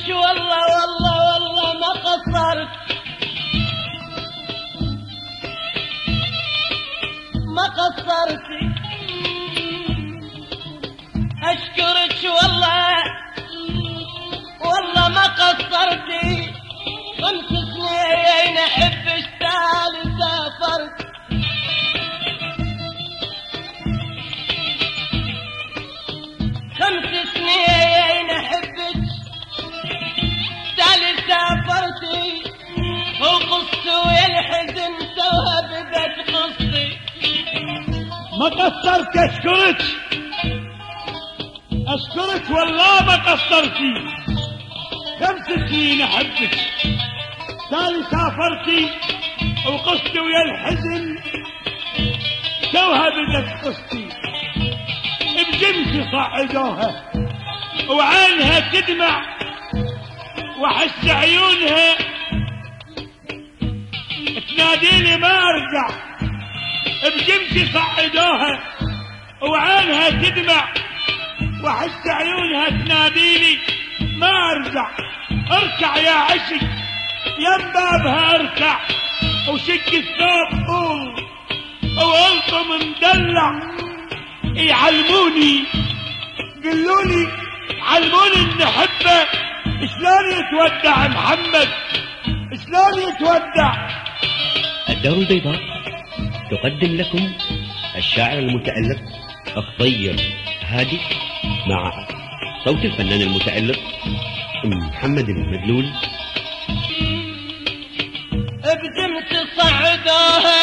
والله والله والله ما قصرت ما قصرتي أشكرك والله والله ما قصرتي 5 سنين أحبش تالي سافرت 5 سنين أحبك تالي سافرتي وقصتي والحزن سوها بدت قصتي ما قصرت أشكرك والله ما قصرتي 5 سنين أحبك تالي سافرتي وقصتي ويا الحزن توها بدت قصتي بجمسي صعدوها وعينها تدمع وحس عيونها تناديني ما ارجع بجمسي صعدوها وعينها تدمع وحس عيونها تناديني ما ارجع اركع يا عشق يم بابها اركع وشق الثوب طول والطم مدلع يعلموني قلوني علموني ان احبه شلون يتودع محمد شلون يتودع. الدار البيضاء تقدم لكم الشاعر المتألق الطير هادي مع صوت الفنان المتألق محمد المدلول. بجمس صعدوها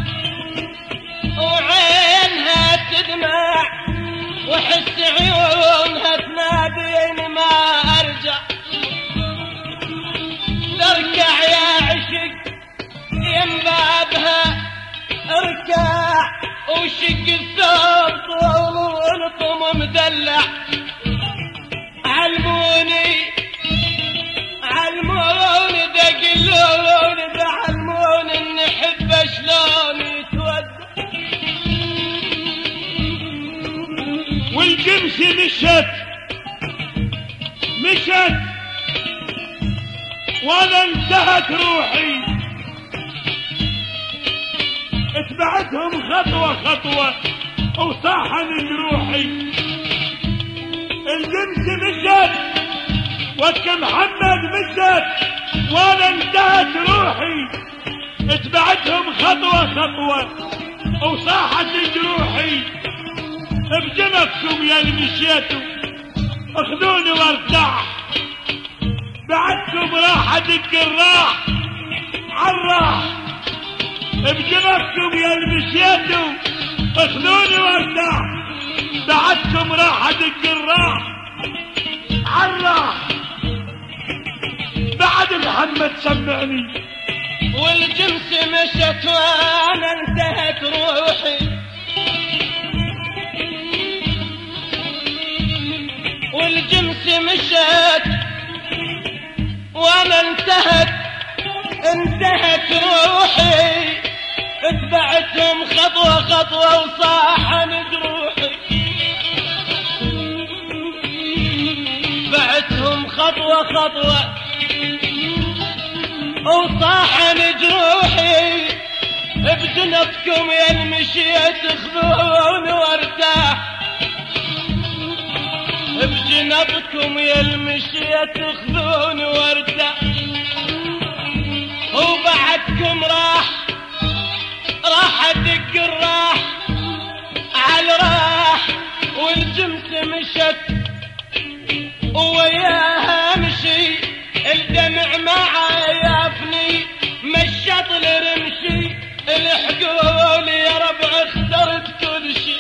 وعينها تدمع وحس عيونها تناديني ما ارجع تركع يا عشق يم بابها اركع وشق الثوب طول والطم مدلع علموني دقلوني بعلموني ان احبه شلون يتودع. والجمس مشت وانا انتهت روحي اتبعتهم خطوة وصاحن جروحي. الجمس مشت وك محمد مشت وانا انتهت روحي اتبعتهم خطوة وصاحت جروحي. بجنبكم يا اللي مشيتوا اخذوني وارتاح بعدكم راح ادق الراح عالراح. بجنبكم يا اللي مشيتوا اخذوني وارتاح بعدكم راح ادق الراح عالراح. بعد محمد سمعني. والجمس مشت وانا انتهت روحي والجمس مشت وانا انتهت روحي اتبعتهم خطوة وصاحن جروحي. بعتهم خطوة وصاحن جروحي. بجنبكم يا المشيت خذوني وارتاح بجنبكم يا المشيت خذوني وارتاح. وبعدكم راح ادق الراح عالراح. والجمس مشت وياها مشي الدمع معايافني مشط لرمشي. الحقولي يا ربع اخترت كل شي.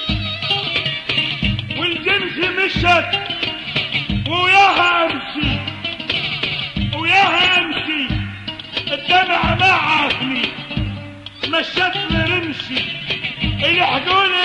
والجمس مشت وياها امشي الدمع ما عافني مشت لرمشي. الحقوني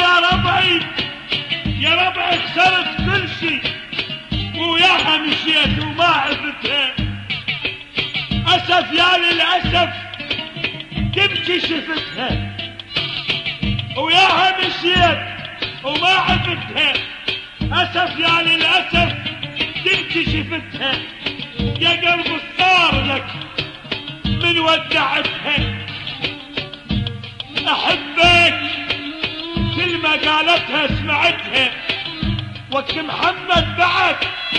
يا ربعي خسرت كل شي. وياها مشيت وما عرفتها اسف يا للاسف تبكي شفتها. وياها مشيت وما عرفتها اسف يا للاسف تبكي شفتها. يا قلب صار لك من ودعتها، احبك كل ما قالتها سمعتها، وقت محمد بعد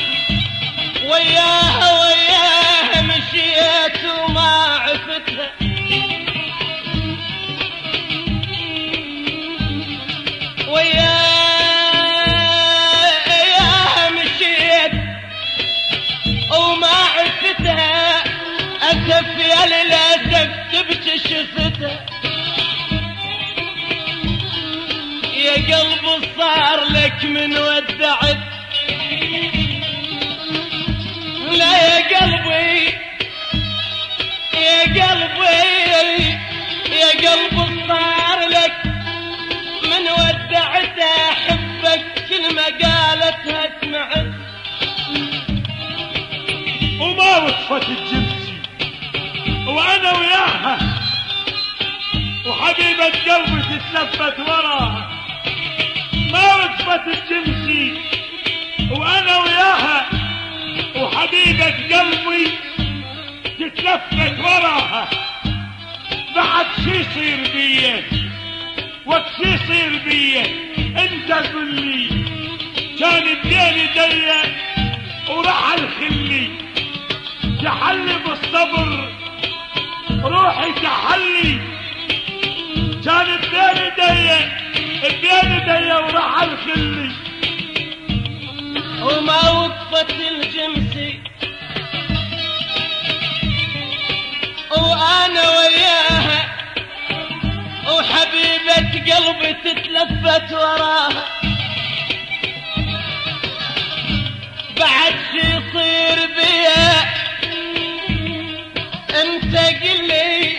وياها مشيت وما عفتها، وياها مشيت وما عفتها، اسف يا للاسف تبكي شفتها، يا قلب صار لك من ودعت، لا يا قلبي يا قلبي يا قلب صار لك من ودعتها، احبك كل ما قالتها سمعت، وما وقفت الجمسي وانا وياها وحبيبة قلبي تتلفت وراها، ما وقفت الجمسي وانا وياها وحبيبة قلبي تتلفت وراها، بعد شي يصير بيه وقت شي يصير بيه انت قل لي، كان بين ايديا وراح الخلي، تحلي بالصبر روحي تحلي، كانت بين ايديا وراح الخلي، وما وقفت الجمسي وانا وياها وحبيبة قلبي تتلفت وراها، بعد شي يصير بيا انت قلي،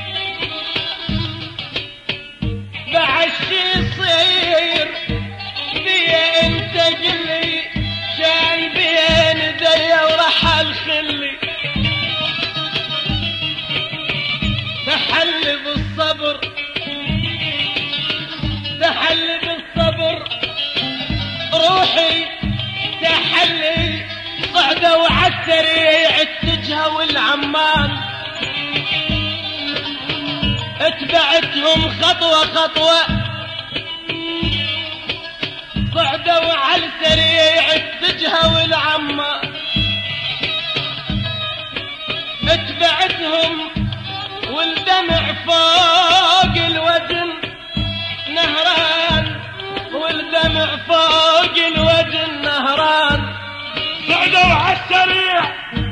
بعد شي يصير بيا انت قلي، كان بين ايديا وراح الخلي، تحلي بالصبر تحلي بالصبر روحي تحلي، صعدوا عالسريع اتجهوا والعمان، اتبعتهم خطوة خطوة، صعدوا عالسريع اتجهوا والعمان، اتبعتهم والدمع فوق الوجن نهران، والدمع فوق الوجن نهران، صعدوا عالسريع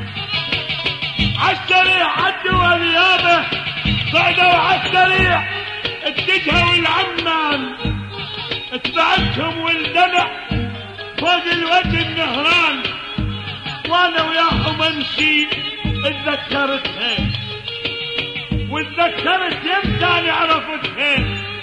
عدوا اليابة، صعدوا عالسريع اتجهوا العمان، اتبعتهم والدمع فوق الوجه نهران، وانا وياهم امشي اتذكرتها واتذكرت يمتى عرفتها،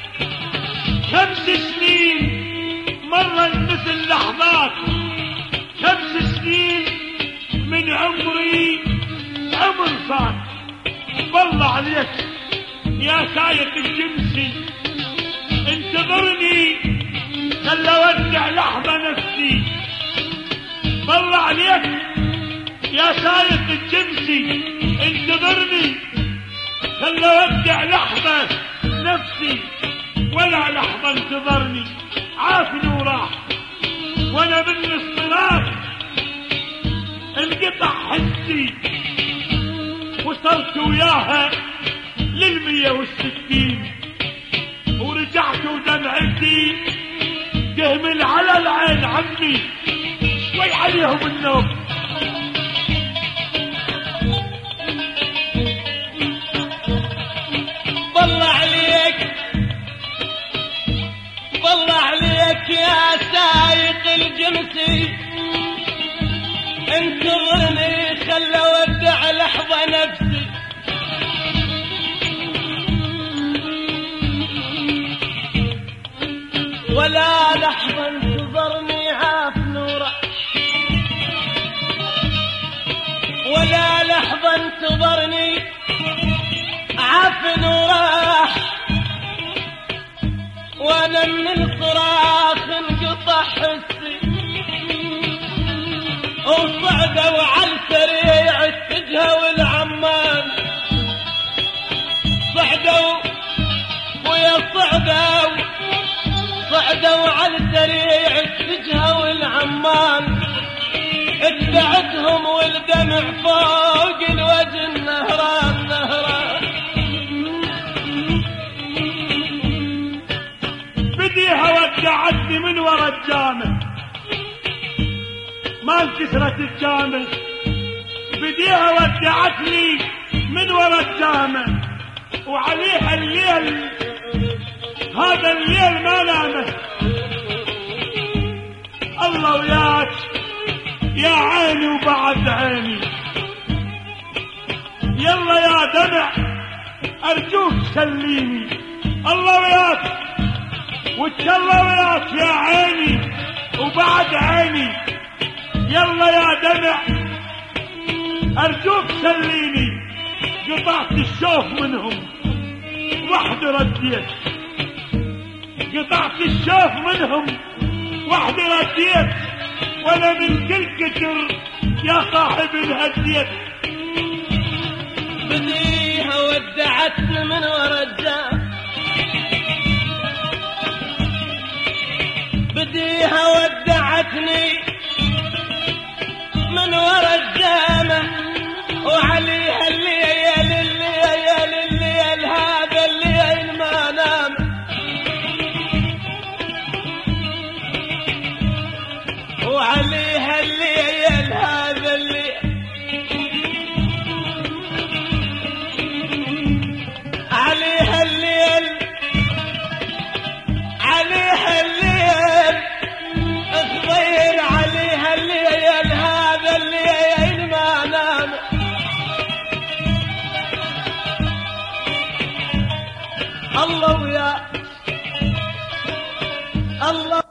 5 سنين مرت مثل لحظات، 5 سنين من عمري عمر فات، والله عليك يا سايق الجمسي انتظرني خل اودع لحظة نفسي، والله عليك يا سايق الجمسي انتظرني خل اودع لحظة نفسي، ولا لحظة انتظرني عافني وراح، وانا من الصراخ انقطع حسي، وصلت وياها لل160 ورجعت ودمعتي تهمل على العين عمي، شوي عليهم النوم، والله عليك يا سايق الجمسي انتظرني خل اودع لحظة نفسي، ولا لحظة انتظرني عافن وراح، ولا لحظة انتظرني عافن وراح، وانا من الصراخ انقطع حسي، وصعدوا عالسرير صعدوا على السريع السجهة والعمان اتبعتهم والدمع فوق الوجه نهران بديها ودعتني من ورا الجامع ما انكسرت الجامع بديها ودعتني من ورا الجامع وعليها الليل هذا الليل ما نامه الله وياك يا عيني وبعد عيني يلا يا دمع ارجوك سليني الله وياك وتشلا وياك يا عيني وبعد عيني يلا يا دمع ارجوك سليني قطعت الشوف منهم وحده رديت قطعت الشوف منهم وحده رديت وانا من كل كتر يا صاحب الهديت بديها ودعتني من ورا الجامع بديها ودعتني من ورا الجامع وعليها الليل هذا الليل ما نام وعليها الليل هذا الليل عليها الليل الصغير عليها الليل هذا الليل ما نام الله ويا الله